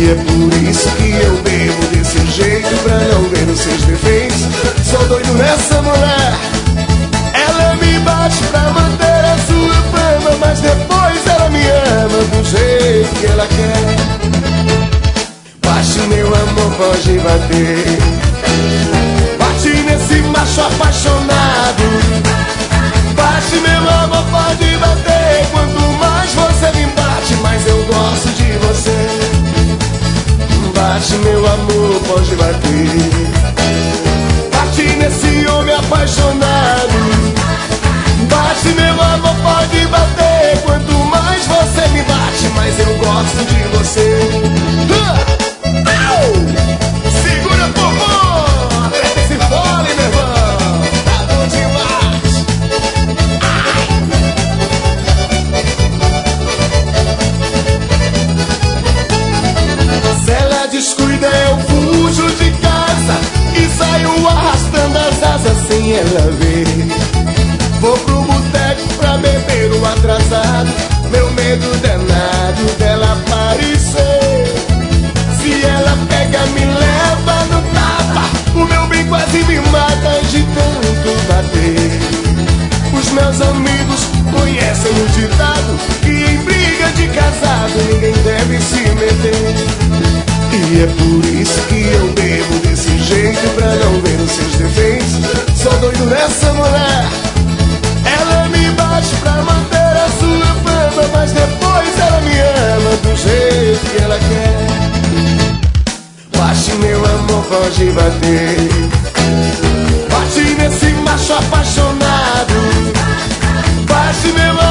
E é por isso que eu bebo desse jeito, pra não ver os seus defeitos. Sou doido nessa mulher. Ela me bate pra manter a sua fama, mas depois ela me ama do jeito que ela quer. Bate, meu amor, pode bater. Bate nesse macho apaixonado. Bate, meu amor, pode bater. Quanto mais você me bate, mais eu gosto de você. Bate, meu amor, pode bater. Bate nesse homem apaixonado. Bate, meu amor, pode bater. Quanto mais você me bate, mais eu gosto de você. Segura, popô! Aperta esse fole, meu irmão. Tá bom demais. Se ela descuida, eu fujo de casa e saio arrastando as asas sem ela ver. Vou pro boteco pra beber o atrasado, meu medo danado dela aparecer. Se ela pega, me leva no tapa, o meu bem quase me mata de tanto bater. Os meus amigos conhecem o ditado que em briga de casado ninguém deve se meter. E é por isso que eu bebo desse jeito, pra não ver os seus defeitos. Sou doido nessa mulher. Ela me bate pra manter a sua fama, mas depois ela me ama do jeito que ela quer. Bate, meu amor, pode bater. Bate nesse macho apaixonado. Bate, meu amor.